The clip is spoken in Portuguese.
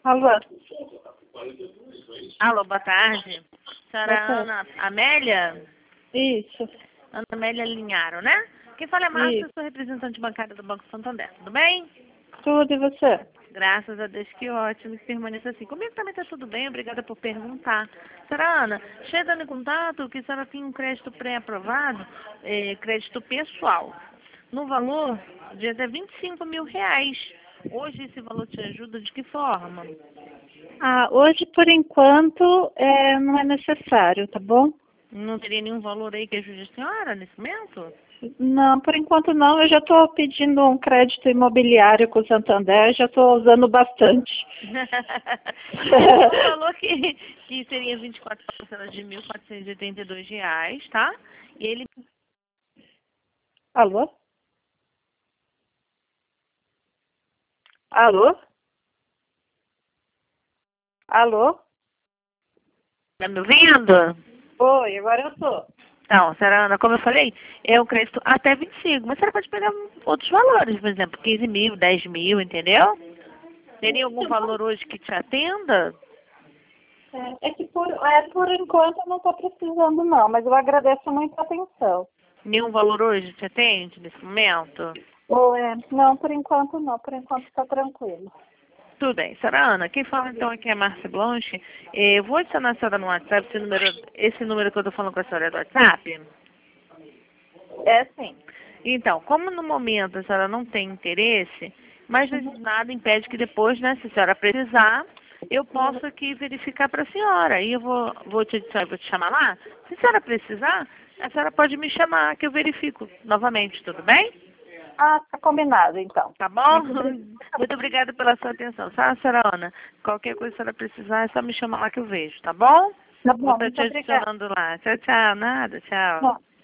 Alô? Alô, boa tarde. Senhora Ana Amélia? Isso. Ana Amélia Linharo, né? Quem fala é Márcia, eu sou representante bancária do Banco Santander. Tudo bem? Tudo, e você? Graças a Deus, que ótimo, que permaneça assim. Comigo também está tudo bem, obrigada por perguntar. Senhora Ana, chegando em contato que a senhora tem um crédito pré-aprovado, crédito pessoal, no valor de até R$ 25.000. Hoje esse valor te ajuda de que forma? Hoje, por enquanto, não é necessário, tá bom? Não teria nenhum valor aí que ajude a senhora nesse momento? Não, por enquanto não. Eu já estou pedindo um crédito imobiliário com o Santander, já estou usando bastante. Ele falou que seria 24 parcelas de R$ 1.482, tá? E ele... Alô? Alô? Alô? Tá me ouvindo? Oi, agora eu tô. Então, senhora Ana, como eu falei, é um crédito até 25, mas a senhora pode pegar outros valores, por exemplo, 15.000, 10.000, entendeu? Teria algum valor hoje que te atenda? É que por enquanto eu não estou precisando não, mas eu agradeço muito a atenção. Nenhum valor hoje te atende nesse momento? Não, por enquanto não, por enquanto está tranquilo. Tudo bem. Senhora Ana, quem fala então aqui é a Márcia Blanche. Eu vou adicionar a senhora no WhatsApp, esse número que eu estou falando com a senhora é do WhatsApp? É sim. Então, como no momento a senhora não tem interesse, mas nada impede que depois, né, se a senhora precisar, eu possa aqui verificar para a senhora. Aí eu vou te adicionar, vou te chamar lá. Se a senhora precisar, a senhora pode me chamar, que eu verifico novamente, tudo bem? Tá combinado então. Tá bom? Muito obrigada pela sua atenção, tá, senhora Ana? Qualquer coisa que a senhora precisar, é só me chamar lá que eu vejo, tá bom? Tá Vou bom, estar muito te obrigada. adicionando lá. Tchau, tchau. Nada, tchau. Bom.